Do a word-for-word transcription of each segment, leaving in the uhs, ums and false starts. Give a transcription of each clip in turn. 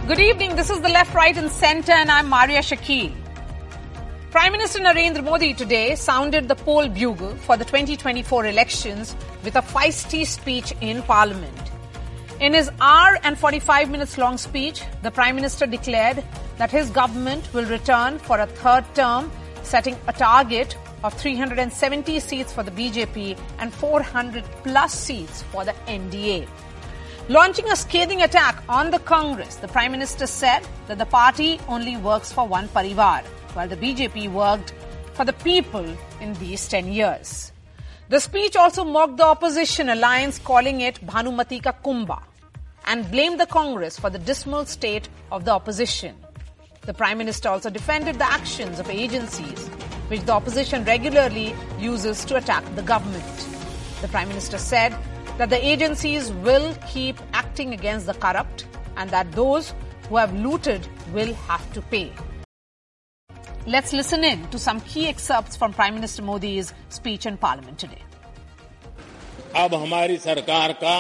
Good evening. This is the Left, Right and Centre and I'm Maria Shakil. Prime Minister Narendra Modi today sounded the poll bugle for the twenty twenty-four elections with a feisty speech in Parliament. In his hour and forty-five minutes long speech, the Prime Minister declared that his government will return for a third term, setting a target of three hundred seventy seats for the B J P and four hundred plus seats for the N D A. Launching a scathing attack on the Congress, the Prime Minister said that the party only works for one parivar, while the B J P worked for the people in these ten years. The speech also mocked the opposition alliance, calling it Bhanumati Ka Kumbha, and blamed the Congress for the dismal state of the opposition. The Prime Minister also defended the actions of agencies which the opposition regularly uses to attack the government. The Prime Minister said that the agencies will keep acting against the corrupt and that those who have looted will have to pay. Let's listen in to some key excerpts from Prime Minister Modi's speech in Parliament today. अब हमारी सरकार का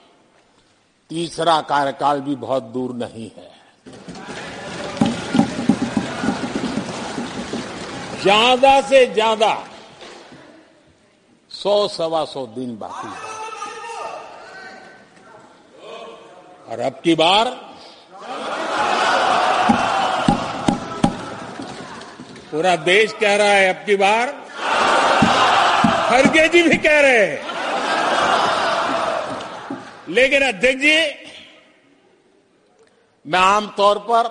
तीसरा कार्यकाल भी बहुत दूर नहीं है. ज्यादा से ज्यादा सौ सवा सौ दिन बाकी है. और अब की बार पूरा देश कह रहा है, अब की बार खड़गे जी भी कह रहे हैं. लेकिन अध्यक्ष जी, मैं आमतौर पर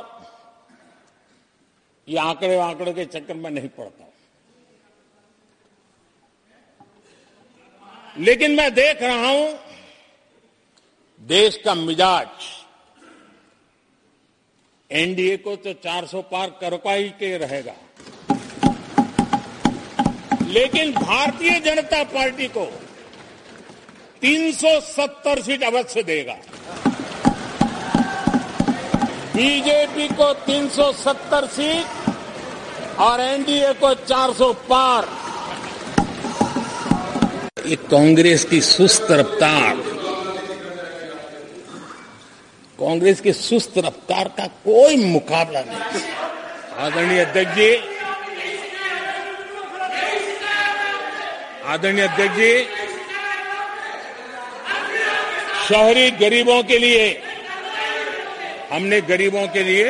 ये आंकड़े आंकड़े के चक्कर में नहीं पड़ता, लेकिन मैं देख रहा हूं देश का मिजाज. एनडीए को तो चार सौ पार करवा ही के रहेगा, लेकिन भारतीय जनता पार्टी को तीन सौ सत्तर सीट अवश्य देगा. बीजेपी को तीन सौ सत्तर सीट और एनडीए को चार सौ पार. ये कांग्रेस की सुस्त रफ्तार, कांग्रेस की सुस्त रफ्तार का कोई मुकाबला नहीं. आदरणीय अध्यक्ष जी, आदरणीय अध्यक्ष जी, शहरी गरीबों के लिए हमने गरीबों के लिए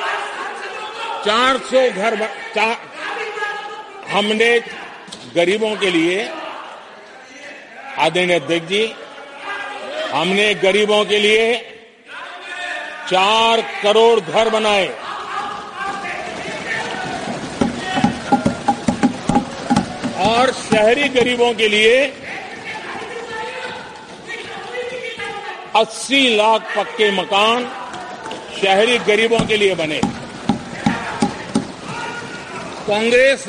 चार सौ घर चार, हमने गरीबों के लिए आदरणीय अध्यक्ष जी, हमने गरीबों के लिए चार करोड़ घर बनाए. और शहरी गरीबों के लिए अस्सी लाख पक्के मकान शहरी गरीबों के लिए बने. कांग्रेस,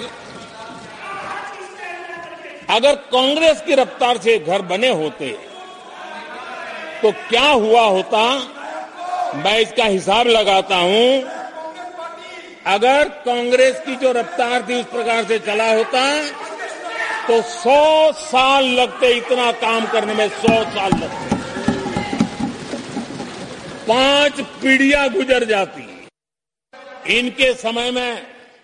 अगर कांग्रेस की रफ्तार से घर बने होते तो क्या हुआ होता, मैं इसका हिसाब लगाता हूं. अगर कांग्रेस की जो रफ्तार थी उस प्रकार से चला होता तो सौ साल लगते इतना काम करने में. सौ साल लगते, पांच पीढ़ियां गुजर जाती. इनके समय में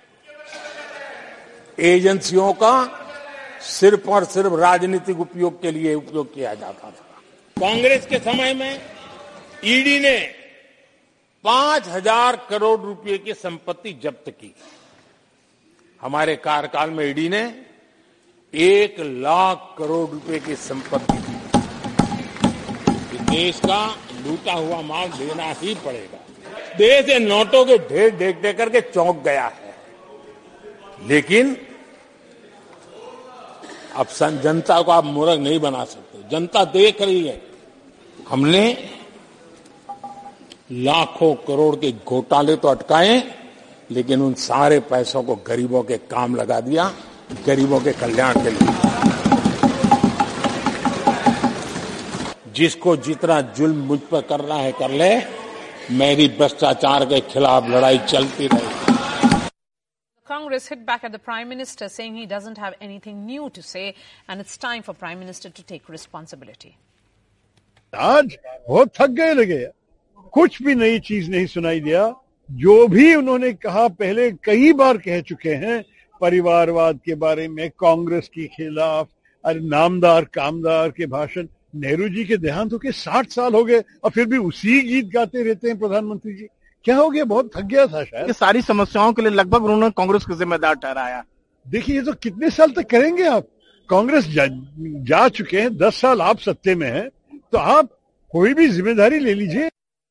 एजेंसियों का सिर्फ और सिर्फ राजनीतिक उपयोग के लिए उपयोग किया जाता था. कांग्रेस के समय में ईडी ने पांच हजार करोड़ रुपए की संपत्ति जब्त की. हमारे कार्यकाल में ईडी ने एक लाख करोड़ रुपए की संपत्ति दी. देश का लूटा हुआ माल देना ही पड़ेगा. देश ये नोटों के ढेर देख देख करके चौंक गया है, लेकिन अब जनता को आप मूर्ख नहीं बना सकते. जनता देख रही है. हमने लाखों करोड़ के घोटाले तो अटकाए, लेकिन उन सारे पैसों को गरीबों के काम लगा दिया, गरीबों के कल्याण के लिए. जिसको जितना जुल्म मुझ पर कर रहा है कर ले, मेरी भ्रष्टाचार के खिलाफ लड़ाई चलती रहेगी. Congress hit back at the Prime Minister, saying he doesn't have anything new to say and it's time for Prime Minister to take responsibility. आज बहुत थक गए लगे कुछ भी नई चीज नहीं सुनाई दिया। जो भी उन्होंने कहा पहले कई बार कह चुके हैं, परिवारवाद के बारे में, कांग्रेस के खिलाफ, अरे नामदार कामदार के भाषण। नेहरू जी के देहांत होके साठ साल हो गए और फिर भी उसी गीत गाते रहते हैं प्रधानमंत्री जी। क्या हो गया? बहुत थक गया था शायद। ये सारी समस्याओं के लिए लगभग उन्होंने कांग्रेस को जिम्मेदार ठहराया। देखिए, ये तो कितने साल तक करेंगे आप? कांग्रेस जा, जा चुके हैं, दस साल आप सत्ते में हैं, तो आप कोई भी जिम्मेदारी ले लीजिए।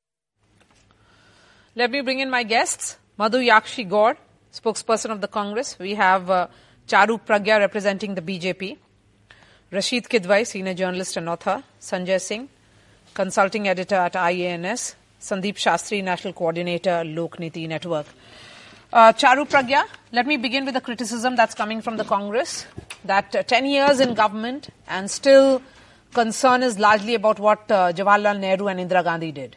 Let me bring in my guests. Madhu Yakshi Gaur, spokesperson of the Congress. We have uh, Charu Pragya representing the B J P. Rashid Kidwai, senior journalist and author. Sanjay Singh, consulting editor at I A N S. Sandeep Shastri, national coordinator, Lok Niti Network. Uh, Charu Pragya, let me begin with the criticism that's coming from the Congress that uh, ten years in government and still concern is largely about what uh, Jawaharlal Nehru and Indira Gandhi did.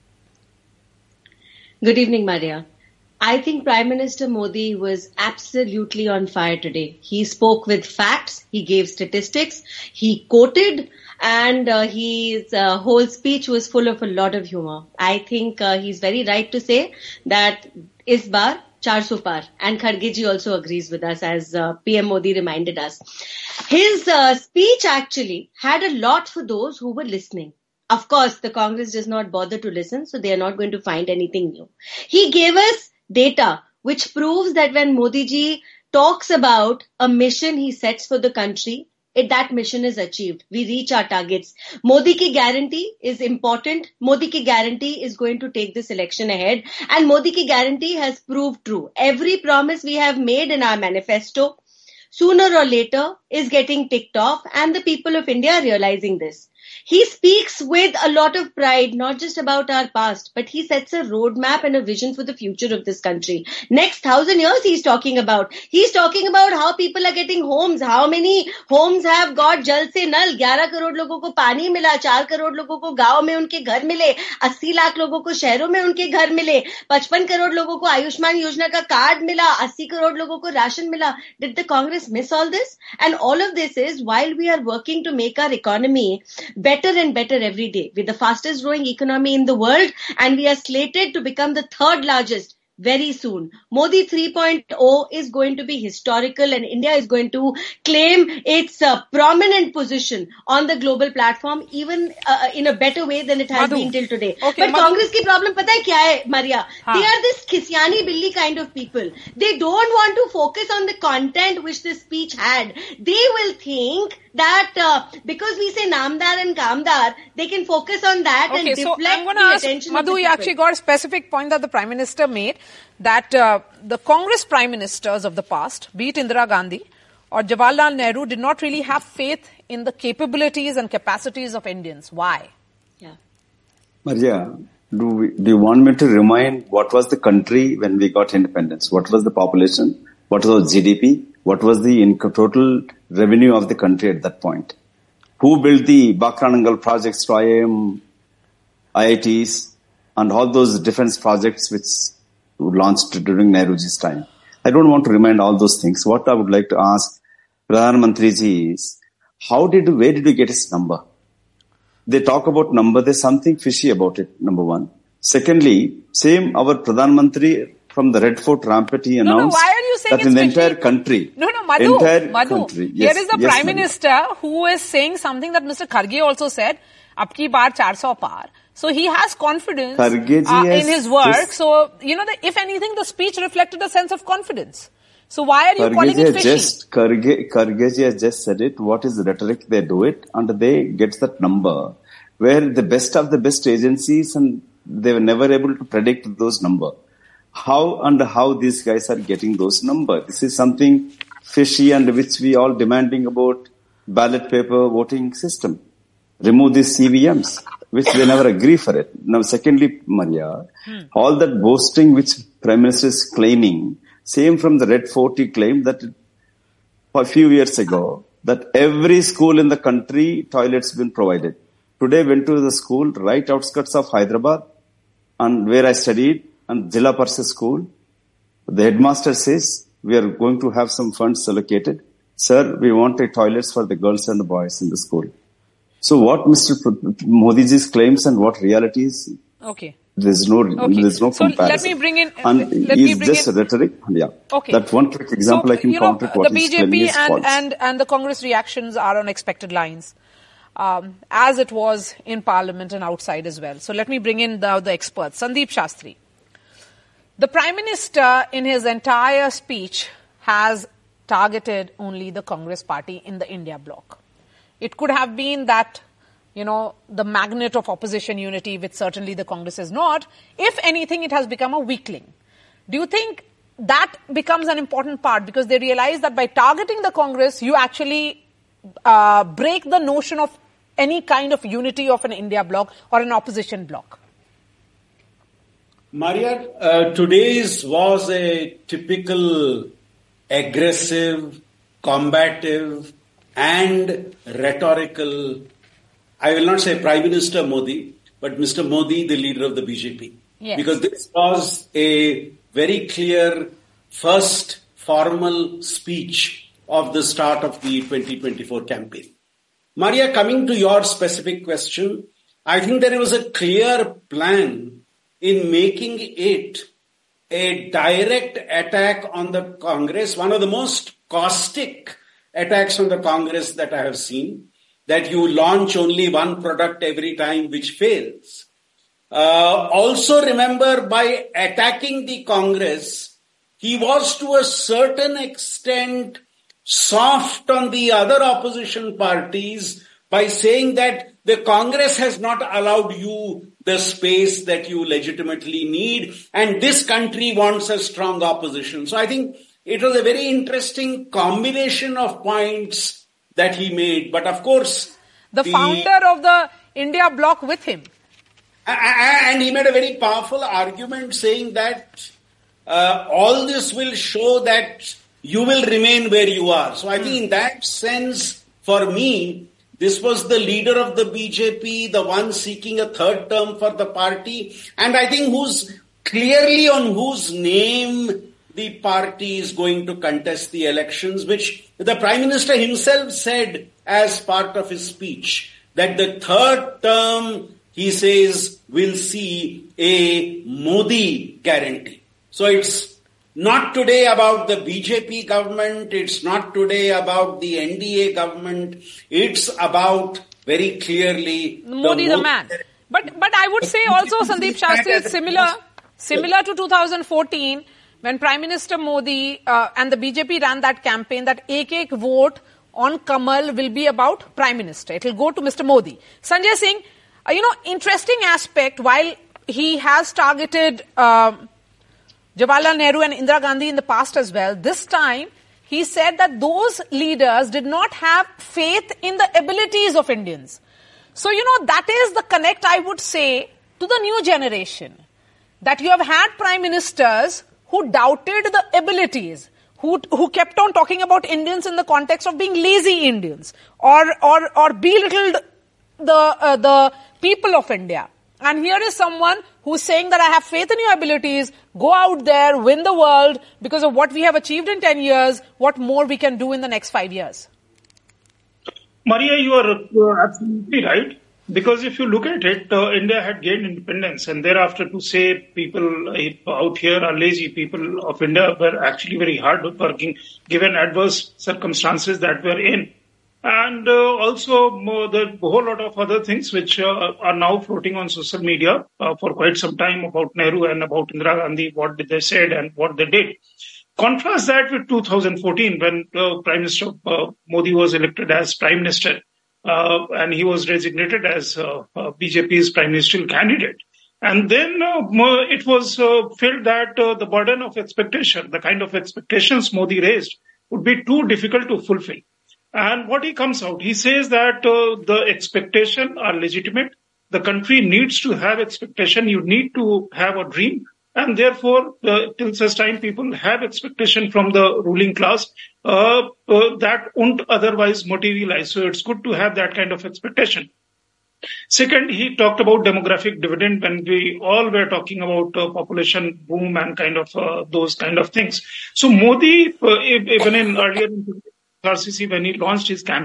Good evening, Maria. I think Prime Minister Modi was absolutely on fire today. He spoke with facts, he gave statistics, he quoted, and uh, his uh, whole speech was full of a lot of humor. I think uh, he's very right to say that is bar four hundred par, and Kharge ji also agrees with us, as uh, P M Modi reminded us. His uh, speech actually had a lot for those who were listening. Of course, the Congress does not bother to listen, so they are not going to find anything new. He gave us data which proves that when Modi ji talks about a mission he sets for the country, it, that mission is achieved. We reach our targets. Modi ki guarantee is important. Modi ki guarantee is going to take this election ahead. And Modi ki guarantee has proved true. Every promise we have made in our manifesto, sooner or later, is getting ticked off, and the people of India are realizing this. He speaks with a lot of pride, not just about our past, but he sets a roadmap and a vision for the future of this country. Next thousand years he's talking about. He's talking about how people are getting homes, how many homes have got Jal Se Nal, eleven crore लोगों को पानी मिला, four crore लोगों को गांव में उनके घर मिले, eighty लाख लोगों को शहरों में उनके घर मिले, fifty करोड़ लोगों को आयुष्मान योजना का कार्ड मिला, eighty करोड़ लोगों को राशन मिला. Did the Congress miss all this? And all of this is while we are working to make our economy better and better every day. We're the fastest growing economy in the world, and we are slated to become the third largest very soon. Modi three point oh is going to be historical, and India is going to claim its uh, prominent position on the global platform even uh, in a better way than it has Madhu. been till today. Okay, but Madhu. Congress ki problem pata hai kya hai, Maria? Haan. They are this Khisyani Billi kind of people. They don't want to focus on the content which this speech had. They will think that uh, because we say Namdar and Kamdar, they can focus on that okay, and so deflect I'm going the to ask attention Madhu of the Yakshi got a specific point that the Prime Minister made, that uh, the Congress Prime Ministers of the past, be it Indira Gandhi or Jawaharlal Nehru, did not really have faith in the capabilities and capacities of Indians. Why? Yeah. Maria, do, we, do you want me to remind what was the country when we got independence? What was the population? What was G D P? What was the total revenue of the country at that point? Who built the Bakranangal projects to I I M, I I Ts, and all those defense projects which were launched during Nehruji's time? I don't want to remind all those things. What I would like to ask Pradhan Mantriji is, how did, where did we get his number? They talk about number, there's something fishy about it, number one. Secondly, same our Pradhan Mantri from the Red Fort rampart, he announced no, no, why are you saying that in the fishy? entire country. No, no, Madhu, entire Madhu, country, yes, here is the yes, Prime Madhu. Minister who is saying something that Mister Kharge also said, ab ki baar four hundred par. So he has confidence uh, in his work. Just, so, you know, the, if anything, the speech reflected a sense of confidence. So why are you Kharge calling it fishy? Just, Kharge, Kharge has just said it. What is the rhetoric? They do it and they get that number where the best of the best agencies and they were never able to predict those numbers. How and how these guys are getting those numbers? This is something fishy and which we all demanding about ballot paper voting system. Remove these C V Ms, which they never agree for it. Now, secondly, Maria, hmm. all that boasting which Prime Minister is claiming, same from the Red Fort, he claimed that a few years ago, that every school in the country, toilets been provided. Today, went to the school right outskirts of Hyderabad and where I studied, and Jilla Parishad school, the headmaster says, we are going to have some funds allocated. Sir, we want a toilets for the girls and the boys in the school. So what Mister Modiji's claims and what reality is? Okay. There's no, Okay. there's no so comparison. let me bring in. And let me it's bring just in. rhetoric. Yeah. Okay. That one quick example so, I can you know, counter what the he's B J claiming P is and, false. and and the Congress reactions are on expected lines, um, as it was in Parliament and outside as well. So let me bring in the, the experts. Sandeep Shastri. The Prime Minister, in his entire speech, has targeted only the Congress party in the India bloc. It could have been that, you know, the magnet of opposition unity, which certainly the Congress is not. If anything, it has become a weakling. Do you think that becomes an important part? Because they realize that by targeting the Congress, you actually uh, break the notion of any kind of unity of an India bloc or an opposition bloc. Maria, uh, today's was a typical aggressive, combative, and rhetorical, I will not say Prime Minister Modi, but Mister Modi, the leader of the B J P. Yes. Because this was a very clear first formal speech of the start of the twenty twenty-four campaign. Maria, coming to your specific question, I think there was a clear plan in making it a direct attack on the Congress, one of the most caustic attacks on the Congress that I have seen, that you launch only one product every time which fails. Uh, also remember, by attacking the Congress, he was to a certain extent soft on the other opposition parties by saying that the Congress has not allowed you the space that you legitimately need, and this country wants a strong opposition. So I think it was a very interesting combination of points that he made. But of course, The, the founder of the India bloc with him. And he made a very powerful argument saying that uh, all this will show that you will remain where you are. So I think in that sense, for me, this was the leader of the B J P, the one seeking a third term for the party, and I think who's clearly on whose name the party is going to contest the elections, which the Prime Minister himself said as part of his speech, that the third term, he says, will see a Modi guarantee. So it's not today about the B J P government, it's not today about the N D A government, it's about very clearly Modi the, the man. But but I would say also, Sandeep Shastri, it's similar, similar to two thousand fourteen, when Prime Minister Modi uh, and the B J P ran that campaign, that ek ek vote on Kamal will be about Prime Minister. It will go to Mister Modi. Sanjay Singh, uh, you know, interesting aspect, while he has targeted uh, Jawaharlal Nehru and Indira Gandhi in the past as well, this time he said that those leaders did not have faith in the abilities of Indians. So, you know, that is the connect, I would say, to the new generation. That you have had prime ministers who doubted the abilities, who who kept on talking about Indians in the context of being lazy Indians, or or or belittled the uh, the people of India. And here is someone who's saying that I have faith in your abilities, go out there, win the world, because of what we have achieved in ten years, what more we can do in the next five years. Maria, you are, you are absolutely right. Because if you look at it, uh, India had gained independence, and thereafter to say people uh, out here are lazy, people of India were actually very hard working given adverse circumstances that we're in. And uh, also uh, the whole lot of other things which uh, are now floating on social media uh, for quite some time about Nehru and about Indira Gandhi, what did they said and what they did. Contrast that with two thousand fourteen when uh, Prime Minister uh, Modi was elected as Prime Minister uh, and he was designated as uh, uh, B J P's Prime Ministerial candidate. And then uh, it was uh, felt that uh, the burden of expectation, the kind of expectations Modi raised, would be too difficult to fulfill. And what he comes out, he says that uh, the expectation are legitimate. The country needs to have expectation. You need to have a dream. And therefore, uh, till such time people have expectation from the ruling class uh, uh, that won't otherwise materialize. So it's good to have that kind of expectation. Second, he talked about demographic dividend when we all were talking about uh, population boom and kind of uh, those kind of things. So Modi, uh, even in earlier R C C, when he launched his campaign,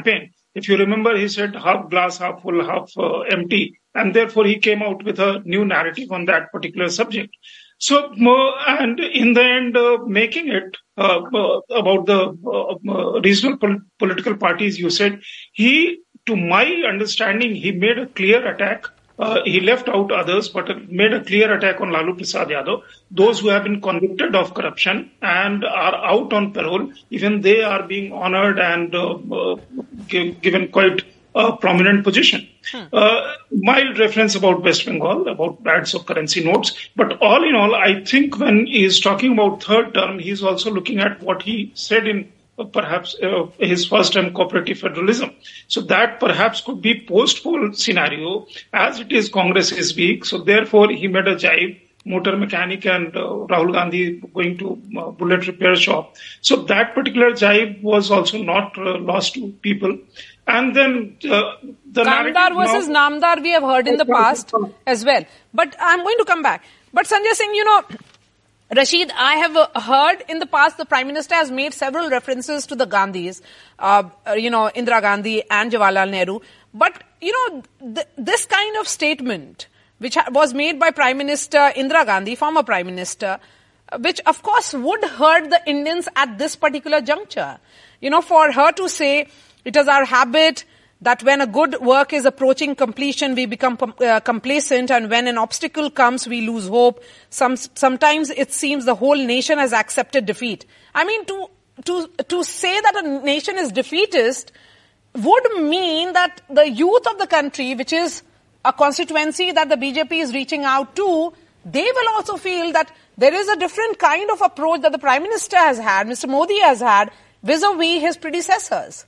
If you remember, he said half glass, half full, half uh, empty. And therefore, he came out with a new narrative on that particular subject. So, uh, and in the end, uh, making it uh, uh, about the uh, uh, regional pol- political parties, you said, he, to my understanding, he made a clear attack. Uh, he left out others, but made a clear attack on Lalu Prasad Yadav. Those who have been convicted of corruption and are out on parole, even they are being honored and uh, uh, give, given quite a prominent position. Hmm. Uh, mild reference about West Bengal, about bags of currency notes. But all in all, I think when he is talking about third term, he is also looking at what he said in uh, perhaps uh, his first term cooperative federalism. So that perhaps could be post-poll scenario. As it is, Congress is weak. So therefore, he made a jibe. Motor mechanic and uh, Rahul Gandhi going to uh, bullet repair shop. So that particular jibe was also not uh, lost to people. And then uh, the Kamdar versus now, Namdar we have heard in the past as well. But I'm going to come back. But Sanjay Singh, you know, Rashid, I have uh, heard in the past the Prime Minister has made several references to the Gandhis, uh, you know, Indira Gandhi and Jawaharlal Nehru. But, you know, th- this kind of statement, which was made by Prime Minister Indira Gandhi, former Prime Minister, which of course would hurt the Indians at this particular juncture. You know, for her to say, it is our habit that when a good work is approaching completion, we become uh, complacent, and when an obstacle comes, we lose hope. Some, sometimes it seems the whole nation has accepted defeat. I mean, to, to, to say that a nation is defeatist would mean that the youth of the country, which is a constituency that the B J P is reaching out to, they will also feel that there is a different kind of approach that the Prime Minister has had, Mister Modi has had, vis-a-vis his predecessors.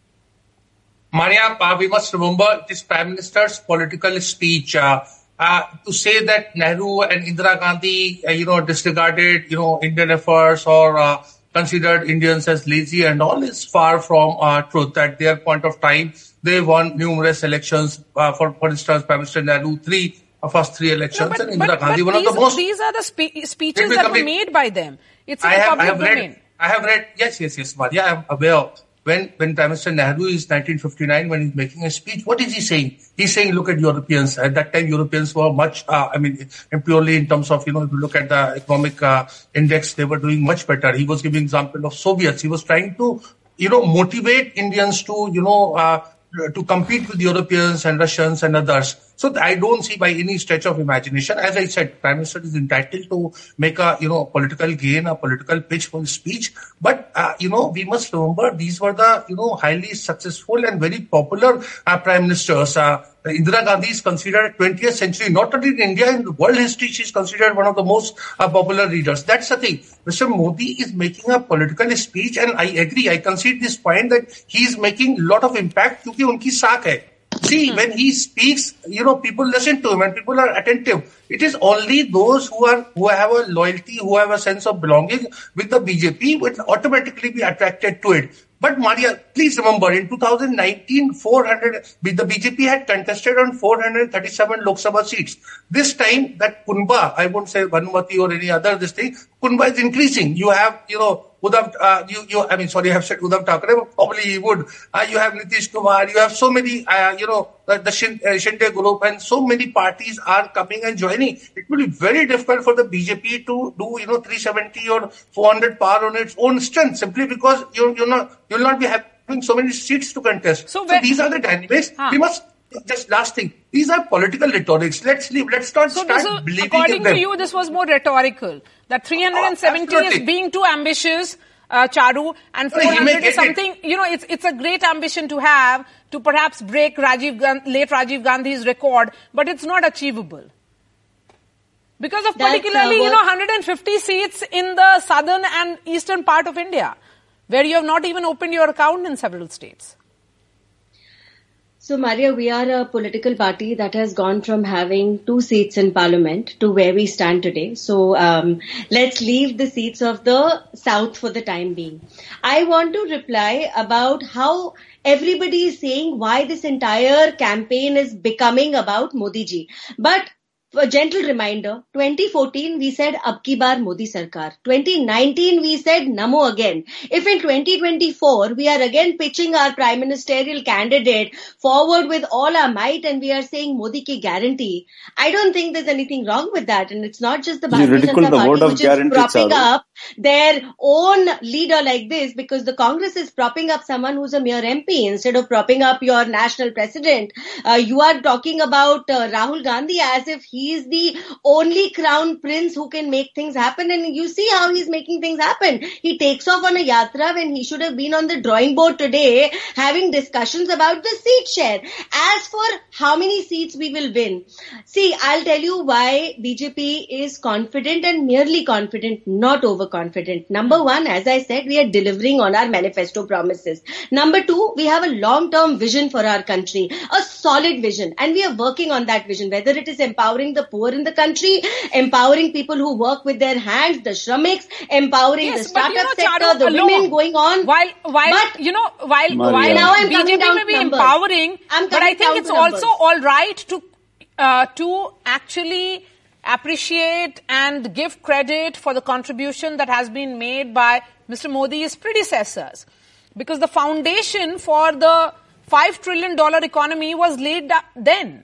Maria, uh, we must remember this Prime Minister's political speech uh, uh, to say that Nehru and Indira Gandhi, uh, you know, disregarded, you know, Indian efforts or uh, considered Indians as lazy and all is far from uh, truth. At their point of time, they won numerous elections. Uh, for, for instance, Prime Minister Nehru, three, uh, first three elections, no, but, and Indira but, Gandhi, but one these, of the most. These are the spe- speeches that were made by them. It's in I the have, public I have domain. Read, I have read, yes, yes, yes, Maria, I am aware. When, when Prime Minister Nehru is nineteen fifty-nine, when he's making a speech, what is he saying? He's saying, look at Europeans. At that time, Europeans were much, uh, I mean, purely in terms of, you know, if you look at the economic uh, index, they were doing much better. He was giving example of Soviets. He was trying to, you know, motivate Indians to, you know, uh, to compete with Europeans and Russians and others. So I don't see by any stretch of imagination. As I said, Prime Minister is entitled to make a, you know, political gain, a political pitch for his speech. But, uh, you know, we must remember these were the, you know, highly successful and very popular uh, Prime Ministers. Uh, Indira Gandhi is considered twentieth century, not only in India, in the world history, she is considered one of the most uh, popular leaders. That's the thing. Mister Modi is making a political speech, and I agree, I concede this point that he is making a lot of impact because unki saak hai. See, hmm. when he speaks, you know, people listen to him and people are attentive. It is only those who are, who have a loyalty, who have a sense of belonging with the B J P would automatically be attracted to it. But Maria, please remember, in two thousand nineteen, four hundred, the B J P had contested on four hundred thirty-seven Lok Sabha seats. This time, that Kunba, I won't say Bhanumati or any other, this thing, Kunba is increasing. You have, you know, Uddhav, uh, you, you, I mean, sorry, I have said Uddhav Thackeray, but probably he would. Uh, you have Nitish Kumar, you have so many, uh, you know, the, the Shinde, uh, Shinde group, and so many parties are coming and joining. It will be very difficult for the B J P to do, you know, three seventy or four hundred power on its own strength, simply because you're, you're not, you'll not be having so many seats to contest. So, so these are the dynamics. Huh. We must, just last thing, these are political rhetorics. Let's leave, let's not so start this is, believing according in them. to you, this was more rhetorical. That three hundred seventy oh, is being too ambitious, uh, Charu, and four hundred is something, it. you know, it's it's a great ambition to have, to perhaps break Rajiv Gandhi, late Rajiv Gandhi's record, but it's not achievable. Because of That's particularly, uh, you know, one hundred fifty seats in the southern and eastern part of India, where you have not even opened your account in several states. So, Maria, we are a political party that has gone from having two seats in parliament to where we stand today. So, um, let's leave the seats of the south for the time being. I want to reply about how everybody is saying why this entire campaign is becoming about Modi ji. But a gentle reminder, twenty fourteen we said ab ki baar Modi Sarkar. twenty nineteen we said Namo again. If in twenty twenty-four we are again pitching our prime ministerial candidate forward with all our might and we are saying Modi ki guarantee, I don't think there's anything wrong with that. And it's not just the Bharatiya Janata Party which is propping up their own leader like this, because the Congress is propping up someone who's a mere M P instead of propping up your national president. Uh, you are talking about uh, Rahul Gandhi as if he He is the only crown prince who can make things happen, and you see how he's making things happen. He takes off on a yatra when he should have been on the drawing board today having discussions about the seat share. As for how many seats we will win, see, I'll tell you why B J P is confident and merely confident, not overconfident. Number one, as I said, we are delivering on our manifesto promises. Number two, we have a long-term vision for our country, a solid vision, and we are working on that vision, whether it is empowering the poor in the country, empowering people who work with their hands, the Shramiks, empowering yes, the startup you know, sector, Charu, the alone, women going on. While, while but, you know, while, while now I'm B J P may be numbers. empowering, but I think it's also all right to, uh, to actually appreciate and give credit for the contribution that has been made by Mister Modi's predecessors. Because the foundation for the five trillion dollars economy was laid then.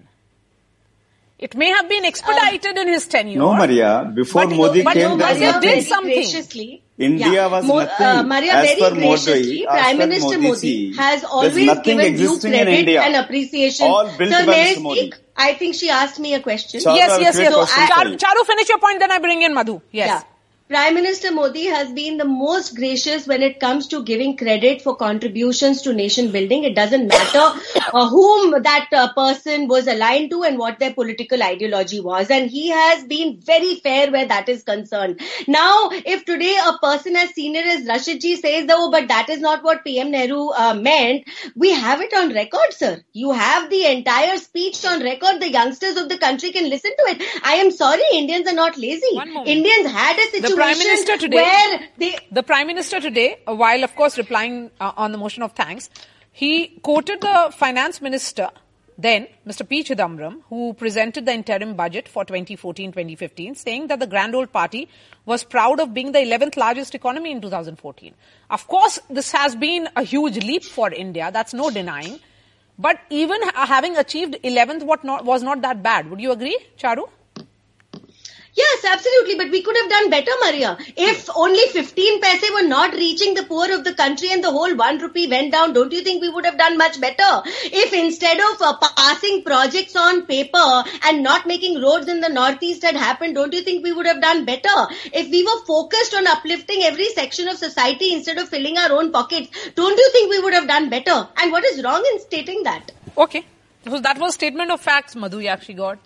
It may have been expedited uh, in his tenure. No, Maria. Before but, Modi but came, no, there was Maria nothing. did something. Graciously, India yeah. was Mo- nothing. Uh, Maria, as very per graciously, Modi, Prime Minister Modi has always given due credit and appreciation. All built Sir, by may I Mister Modi. speak? I think she asked me a question. Charu, yes, yes, yes. So Charu, Charu, finish your point, then I bring in Madhu. Yes. Yeah. Prime Minister Modi has been the most gracious when it comes to giving credit for contributions to nation building. It doesn't matter uh, whom that uh, person was aligned to and what their political ideology was. And he has been very fair where that is concerned. Now, if today a person as senior as Rashidji says, oh, but that is not what P M Nehru uh, meant, we have it on record, sir. You have the entire speech on record. The youngsters of the country can listen to it. I am sorry, Indians are not lazy. Indians had a situation The Prime Minister today, where they... the Prime Minister today, while of course replying uh, on the motion of thanks, he quoted the Finance Minister, then Mister P. Chidambaram, who presented the interim budget for twenty fourteen twenty fifteen, saying that the Grand Old Party was proud of being the eleventh largest economy in two thousand fourteen. Of course, this has been a huge leap for India, that's no denying. But even having achieved eleventh what not, was not that bad. Would you agree, Charu? Yes, absolutely. But we could have done better, Maria. If only fifteen paise were not reaching the poor of the country and the whole one rupee went down, don't you think we would have done much better? If instead of uh, passing projects on paper and not making roads in the northeast had happened, don't you think we would have done better? If we were focused on uplifting every section of society instead of filling our own pockets, don't you think we would have done better? And what is wrong in stating that? Okay. So that was statement of facts, Madhu Yakshi got.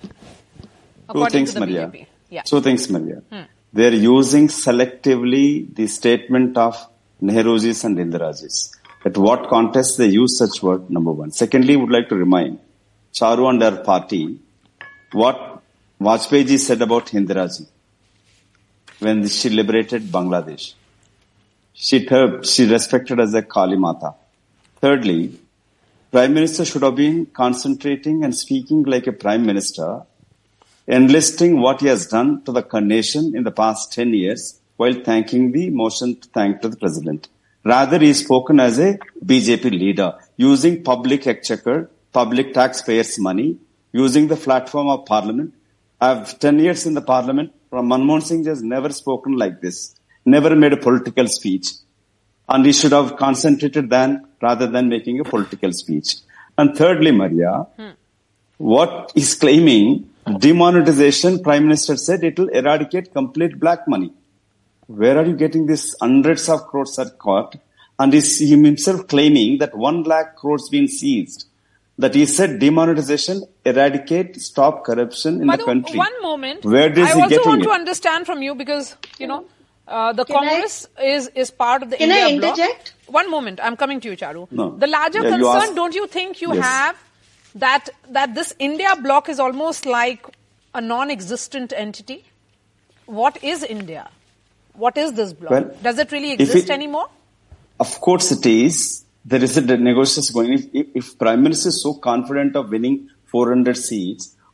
Two things, Maria. Yeah. Two things, Maria. Hmm. They're using selectively the statement of Nehruji's and Indiraji's. At what context they use such word, number one. Secondly, would like to remind Charu and her party what Vajpayee said about Indiraji when she liberated Bangladesh. She, she respected as a Kali Mata. Thirdly, Prime Minister should have been concentrating and speaking like a Prime Minister, enlisting what he has done to the nation in the past ten years while thanking the motion to thank to the President. Rather, he is spoken as a B J P leader, using public exchequer, public taxpayers' money, using the platform of Parliament. I have ten years in the Parliament. Manmohan Singh has never spoken like this, never made a political speech. And he should have concentrated then rather than making a political speech. And thirdly, Maria, hmm. what is claiming demonetization, Prime Minister said it will eradicate complete black money. Where are you getting this hundreds of crores are caught? And is he himself claiming that one lakh crores been seized? That he said demonetization, eradicate, stop corruption in Madhu, the country. One moment. Where is I he also getting want it? to understand from you because, you know, uh, the Can Congress I, is, is part of the can India I bloc. interject? One moment. I'm coming to you, Charu. No. The larger yeah, concern, asked, don't you think you yes. have that, that this India bloc is almost like a non-existent entity? What is India? What is this bloc? Well, Does it really exist it, anymore? Of course it is. There is a negotiation going. If, if, if Prime Minister is so confident of winning four hundred seats,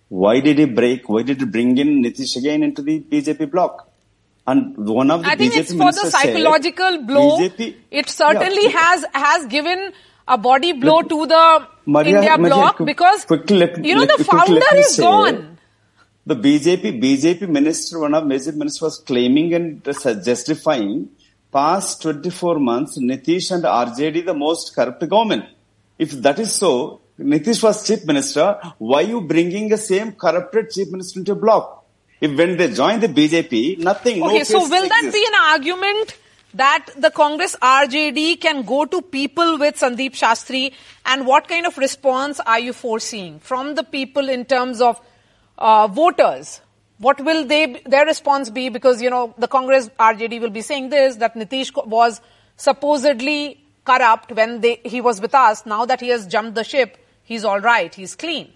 Why did he break? Why did he bring in Nitish again into the B J P bloc? And one of the I think B J P it's for the psychological said, blow. B J P, it certainly yeah. has has given a body blow let, to the Maria, India Maria, bloc quick, because quickly let, you know let, the quickly founder is say, gone. The B J P B J P minister, one of major ministers, was claiming and justifying past twenty-four months Nitish and R J D the most corrupt government. If that is so, Nitish was chief minister. Why are you bringing the same corrupted chief minister into a bloc? If when they join the B J P, nothing. Okay, no so will exist. that be an argument that the Congress R J D can go to people with Sandeep Shastri, and what kind of response are you foreseeing from the people in terms of uh, voters? What will they their response be? Because, you know, the Congress R J D will be saying this, that Nitish was supposedly corrupt when they, he was with us. Now that he has jumped the ship, he's all right, he's clean.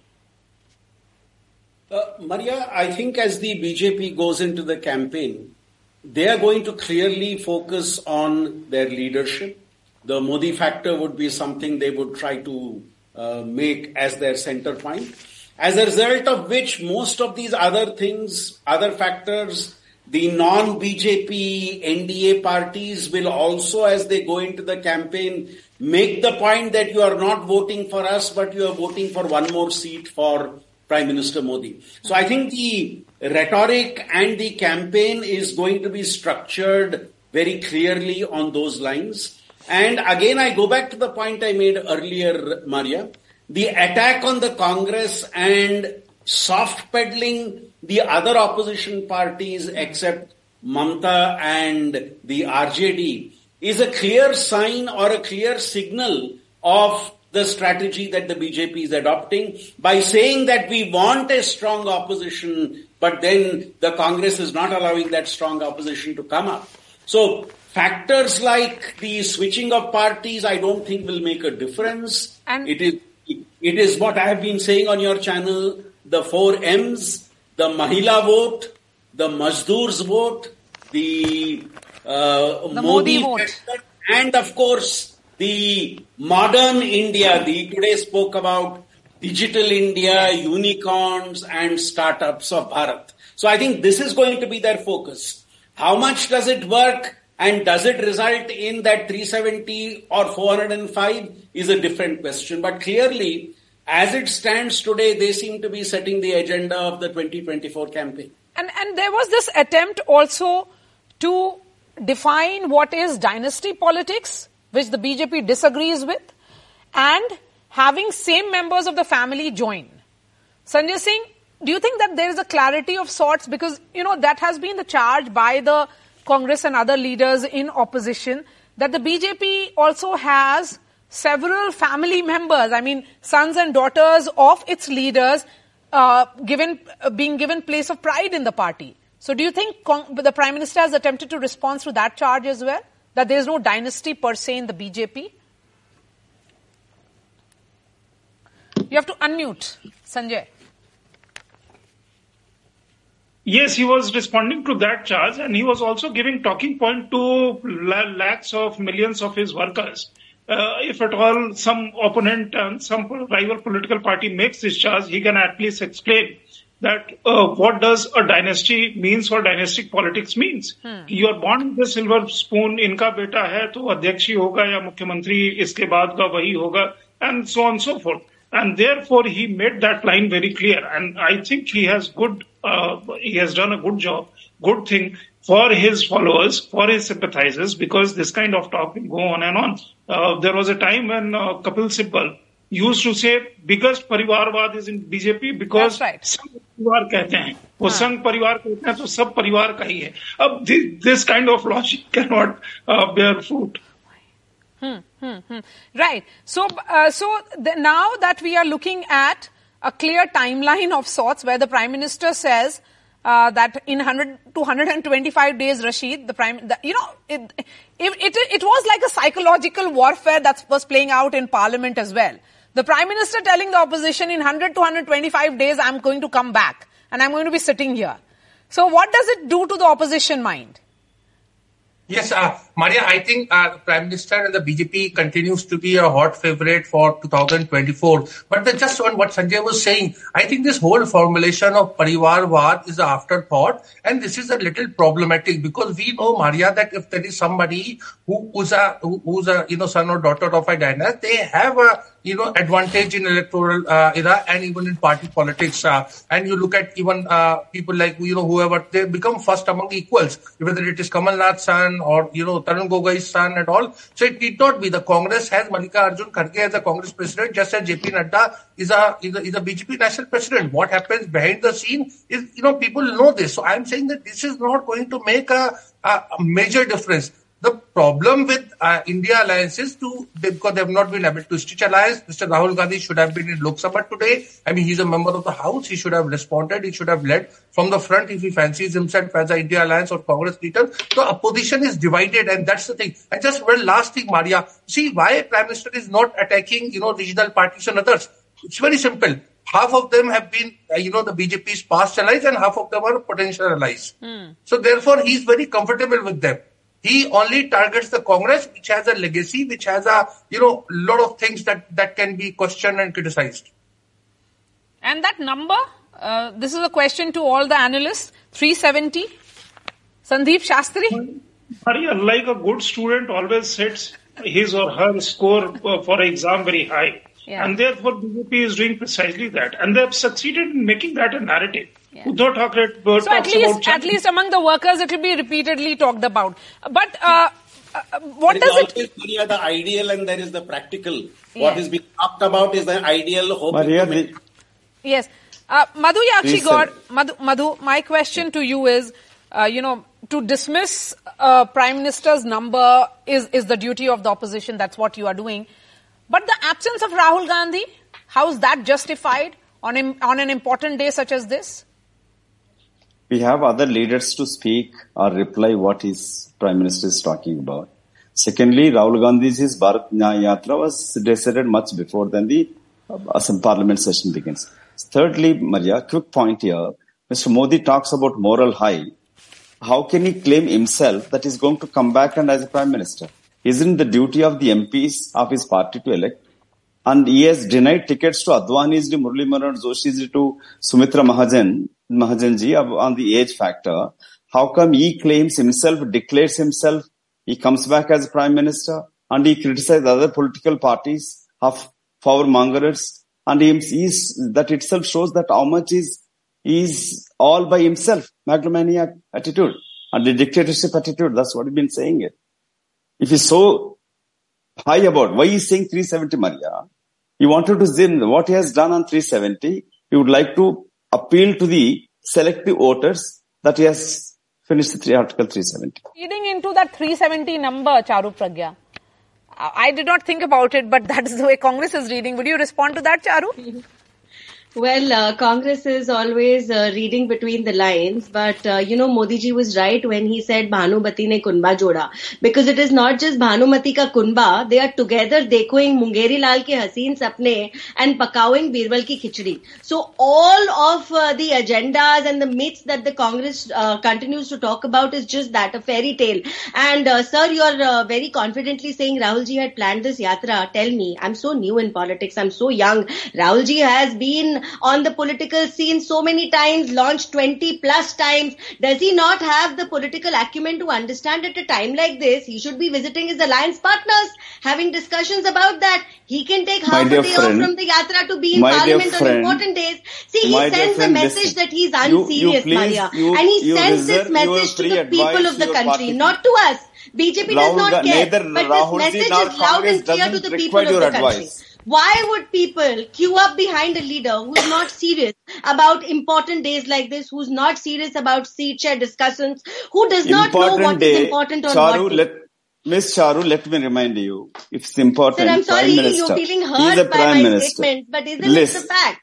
Uh, Maria, I think as the B J P goes into the campaign, they are going to clearly focus on their leadership. The Modi factor would be something they would try to uh, make as their center point. As a result of which, most of these other things, other factors, the non-B J P N D A parties will also, as they go into the campaign, make the point that you are not voting for us, but you are voting for one more seat for Prime Minister Modi. So I think the rhetoric and the campaign is going to be structured very clearly on those lines. And again, I go back to the point I made earlier, Maria. The attack on the Congress and soft peddling the other opposition parties except Mamata and the R J D is a clear sign or a clear signal of the strategy that the B J P is adopting by saying that we want a strong opposition, but then the Congress is not allowing that strong opposition to come up. So factors like the switching of parties, I don't think will make a difference. And it is It is what I have been saying on your channel, the four M's, the Mahila vote, the Mazdoors vote, the, uh, the Modi, Modi factor, vote. And of course, the modern India. The today spoke about digital India, unicorns and startups of Bharat. So I think this is going to be their focus. How much does it work? And does it result in that three seventy or four hundred five is a different question. But clearly, as it stands today, they seem to be setting the agenda of the twenty twenty-four campaign. And, and there was this attempt also to define what is dynasty politics, which the B J P disagrees with, and having same members of the family join. Sanjay Singh, do you think that there is a clarity of sorts? Because, you know, that has been the charge by the Congress and other leaders in opposition, that the B J P also has several family members, I mean, sons and daughters of its leaders, uh, given uh, being given place of pride in the party. So do you think Cong- the Prime Minister has attempted to respond to that charge as well, that there is no dynasty per se in the B J P? You have to unmute, Sanjay. Yes, he was responding to that charge, and he was also giving talking point to lakhs of millions of his workers. Uh, if at all some opponent and some rival political party makes this charge, he can at least explain that uh, what does a dynasty means or dynastic politics means. Hmm. You are born with the silver spoon, इनका बेटा है तो अध्यक्ष ही होगा या मुख्यमंत्री इसके बाद का वही होगा, and so on and so forth. And therefore, he made that line very clear. And I think he has good, uh, he has done a good job, good thing for his followers, for his sympathizers, because this kind of talk will go on and on. Uh, there was a time when uh, Kapil Sibal used to say biggest parivarvad is in B J P because right. संघ परिवार कहते हैं, वो संघ परिवार कहते हैं तो सब परिवार का ही है. अब this kind of logic cannot uh, bear fruit. Hmm, hmm, hmm. Right. So, uh, so the, now that we are looking at a clear timeline of sorts, where the Prime Minister says uh, that in one hundred to one hundred twenty-five days, Rashid, the Prime, the, you know, it, it, it, it was like a psychological warfare that was playing out in Parliament as well. The Prime Minister telling the opposition in one hundred to one hundred twenty-five days, I'm going to come back and I'm going to be sitting here. So, what does it do to the opposition mind? Yes, uh, Maria, I think uh, Prime Minister and the B J P continues to be a hot favorite for two thousand twenty-four. But the, just on what Sanjay was saying, I think this whole formulation of Parivarvad is an afterthought, and this is a little problematic because we know, Maria, that if there is somebody who, who's a who, who's a you know son or daughter of a dynasty, they have a you know advantage in electoral uh, era and even in party politics. Uh, and you look at even uh, people like you know whoever, they become first among equals, whether it is Kamal Nath's son or you know Tarun Gogoi's son and all. So it need not be. The Congress has Mallikarjun Kharge as a Congress president, just as J P Nadda is a, is a is a B J P national president. What happens behind the scene is, you know, people know this. So I'm saying that this is not going to make a, a, a major difference. The problem with uh, India alliances too, they, because they have not been able to stitch alliance. Mister Rahul Gandhi should have been in Lok Sabha today. I mean, he's a member of the House. He should have responded. He should have led from the front if he fancies himself as an India alliance or Congress leader. So opposition is divided, and that's the thing. And just one last thing, Maria. See why Prime Minister is not attacking, you know, regional parties and others. It's very simple. Half of them have been, uh, you know, the B J P's past allies, and half of them are potential allies. Mm. So therefore, he's very comfortable with them. He only targets the Congress, which has a legacy, which has a, you know, lot of things that, that can be questioned and criticized. And that number, uh, this is a question to all the analysts, three seventy. Sandeep Shastri? Maria, like a good student always sets his or her score for exam very high. Yeah. And therefore, B J P is doing precisely that. And they have succeeded in making that a narrative. Yeah. Uddhav Thackeray uh, so at least, at least among the workers, it will be repeatedly talked about. But uh, uh, what there does is it... Maria, the ideal and there is the practical. Yeah. What is being talked about is the ideal. Hope Maria, the... Yes. Uh, Madhu Yakshi God, Madhu, Madhu, my question to you is, uh, you know, to dismiss uh, Prime Minister's number is, is the duty of the opposition. That's what you are doing. But the absence of Rahul Gandhi, how is that justified on, a, on an important day such as this? We have other leaders to speak or reply what his Prime Minister is talking about. Secondly, Rahul Gandhi's his Bharat Yatra was decided much before than the Assam Parliament session begins. Thirdly, Maria, quick point here. Mister Modi talks about moral high. How can he claim himself that he's going to come back and as a Prime Minister? Isn't the duty of the M Ps of his party to elect? And he has denied tickets to Advani's, to Murli Manohar Joshi's, to Sumitra Mahajan, Mahajanji on the age factor. How come he claims himself, declares himself, he comes back as Prime Minister and he criticizes other political parties of power-mongers, and he is, that itself shows that how much is, is all by himself, megalomaniac attitude and the dictatorship attitude. That's what he's been saying it. If he's so high about why he's saying three seventy, Maria, he wanted to say what he has done on three seventy. He would like to appeal to the selective voters that he has finished the three article three seventy. Reading into that three seventy number, Charu Pragya, I did not think about it, but that is the way Congress is reading. Would you respond to that, Charu? Well, uh, Congress is always uh, reading between the lines, but uh, you know, Modi ji was right when he said Bhanumati ne kunba joda, because it is not just Bhanumati ka kunba, they are together dekoing Mungeri Lal ke haseen sapne and pakawing Birbal ki khichdi. So all of uh, the agendas and the myths that the Congress uh, continues to talk about is just that, a fairy tale. And uh, sir, you are uh, very confidently saying Rahul ji had planned this yatra. Tell me, I'm so new in politics, I'm so young. Rahul ji has been on the political scene so many times, launched twenty plus times. Does he not have the political acumen to understand at a time like this he should be visiting his alliance partners, having discussions about that? He can take half a day friend, off from the yatra to be in parliament on important days. See, he sends friend, a message listen. that he's unserious, you, you please, Maria. You, and he sends this message to the people of the country, party. not to us. B J P Rahul, does not care. But Rahul this message is loud and clear to the people of the country. Advice. Why would people queue up behind a leader who's not serious about important days like this, who's not serious about seat share discussions, who does not important know what day, is important on Charu, what let, Miss Charu, let me remind you, if it's important, Sir, I'm sorry, Prime you're feeling hurt by my Minister. statement, but isn't List. it the fact?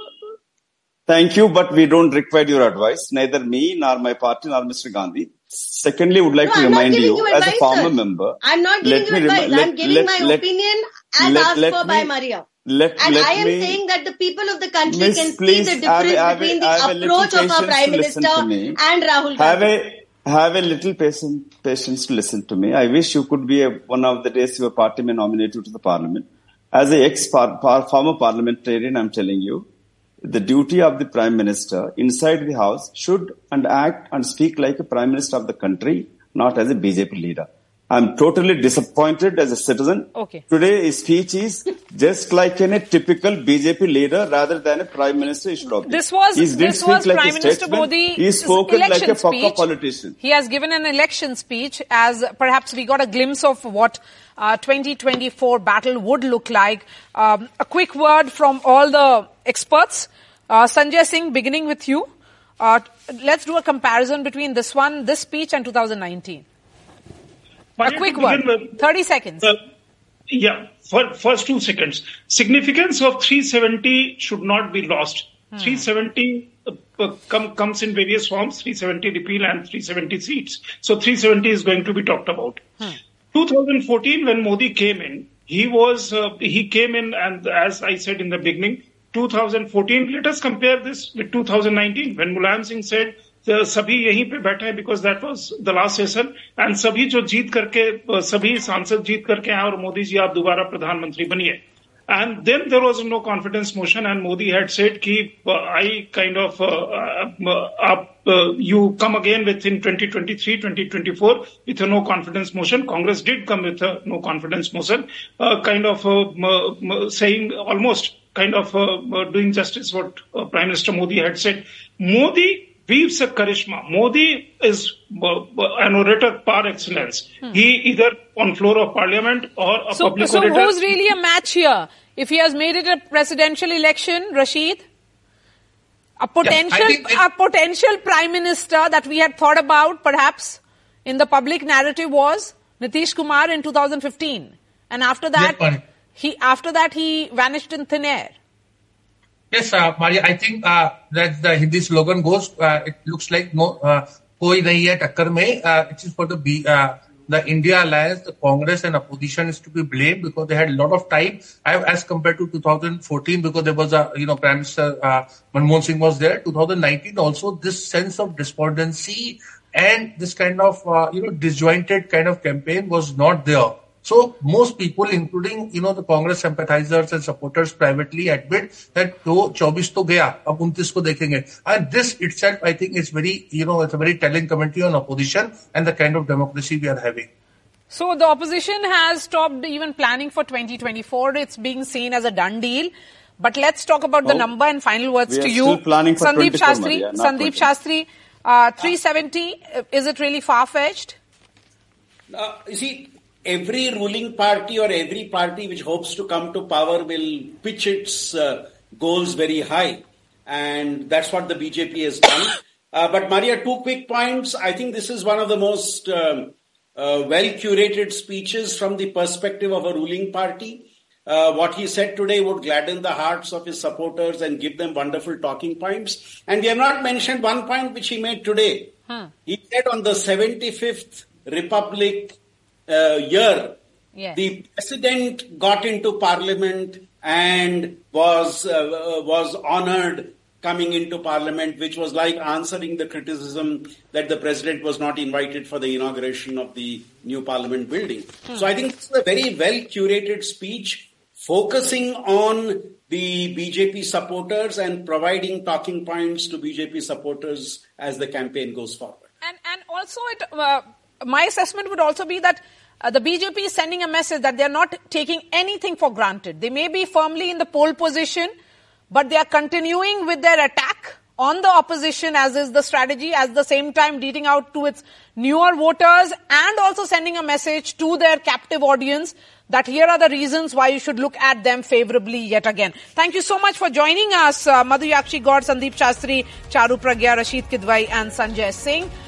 Thank you, but we don't require your advice, neither me, nor my party, nor Mister Gandhi. Secondly, would like no, to I'm remind you, you advice, as a former sir. member. I'm not giving you advice. Rem- I'm giving let, my let, opinion as let, asked let for me, by Maria. Let, and let I am me, saying that the people of the country Miss, can please, see the difference have a, between have the a, approach of our Prime Minister and Rahul Gandhi. Have a, have a little patience, patience to listen to me. I wish you could be a, one of the days your party may nominate you to the parliament. As a ex-former parliamentarian, I'm telling you, the duty of the Prime Minister inside the House should and act and speak like a Prime Minister of the country, not as a B J P leader. I'm totally disappointed as a citizen. Okay. Today, his speech is just like in a typical B J P leader rather than a Prime Minister. He should have. This was, this was like Prime Minister Modi. He spoke like a fucker politician. He has given an election speech as perhaps we got a glimpse of what uh, twenty twenty-four battle would look like. Um, a quick word from all the experts. Uh, Sanjay Singh, beginning with you. Uh, let's do a comparison between this one, this speech and two thousand nineteen. A quick word, with, thirty seconds. Uh, yeah, for first two seconds. Significance of three seventy should not be lost. Hmm. three seventy uh, com, comes in various forms, three seventy repeal and three seventy seats. So three seventy is going to be talked about. Hmm. twenty fourteen, when Modi came in, he was, uh, he came in and as I said in the beginning, two thousand fourteen, let us compare this with two thousand nineteen when Mulayam Singh said, सभी यहीं पे बैठे हैं because that was the last session and सभी जो जीत करके सभी सांसद जीत करके आए और मोदी जी आप दोबारा प्रधानमंत्री बनिए. And then there was no confidence motion and Modi had said कि uh, I kind of uh, uh, uh, you come again within twenty twenty-three, twenty twenty-four with a no confidence motion. Congress did come with a no confidence motion, uh, kind of uh, saying almost kind of uh, doing justice what uh, Prime Minister Modi had said. Modi weaves a charisma. Modi is uh, an orator par excellence. Hmm. He either on floor of parliament or a so, public so orator. So who's really a match here? If he has made it a presidential election, Rashid? A potential, yes, it, a potential prime minister that we had thought about perhaps in the public narrative was Nitish Kumar in two thousand fifteen. And after that, yes, he, after that he vanished in thin air. Yes, uh, Maria, I think uh, that the Hindi slogan goes, uh, it looks like no, uh, koi nahi hai takkar mein. Uh, it is for the B, uh, the India Alliance, the Congress and opposition is to be blamed because they had a lot of time I, as compared to two thousand fourteen because there was a, you know, Prime Minister uh, Manmohan Singh was there. twenty nineteen also, this sense of despondency and this kind of, uh, you know, disjointed kind of campaign was not there. So most people, including, you know, the Congress sympathizers and supporters privately admit that wo twenty-four to gaya, ab twenty-nine ko dekhenge. And this itself, I think, is very, you know, it's a very telling commentary on opposition and the kind of democracy we are having. So the opposition has stopped even planning for twenty twenty-four. It's being seen as a done deal. But let's talk about oh, the number and final words to you. Still planning for Sandeep Shastri, Maria, Sandeep Shastri, uh, three seventy, is it really far-fetched? Uh, you see, every ruling party or every party which hopes to come to power will pitch its uh, goals very high. And that's what the B J P has done. Uh, but Maria, two quick points. I think this is one of the most um, uh, well-curated speeches from the perspective of a ruling party. Uh, what he said today would gladden the hearts of his supporters and give them wonderful talking points. And we have not mentioned one point which he made today. Huh. He said on the seventy-fifth Republic Uh, year, yes, the president got into parliament and was uh, was honored coming into parliament, which was like answering the criticism that the president was not invited for the inauguration of the new parliament building. Hmm. So I think it's a very well curated speech focusing on the B J P supporters and providing talking points to B J P supporters as the campaign goes forward. And and also it. Uh, My assessment would also be that uh, the B J P is sending a message that they are not taking anything for granted. They may be firmly in the pole position, but they are continuing with their attack on the opposition, as is the strategy, at the same time reaching out to its newer voters and also sending a message to their captive audience that here are the reasons why you should look at them favorably yet again. Thank you so much for joining us, uh, Madhu Yakshi Gaur, Sandeep Shastri, Charu Pragya, Rashid Kidwai and Sanjay Singh.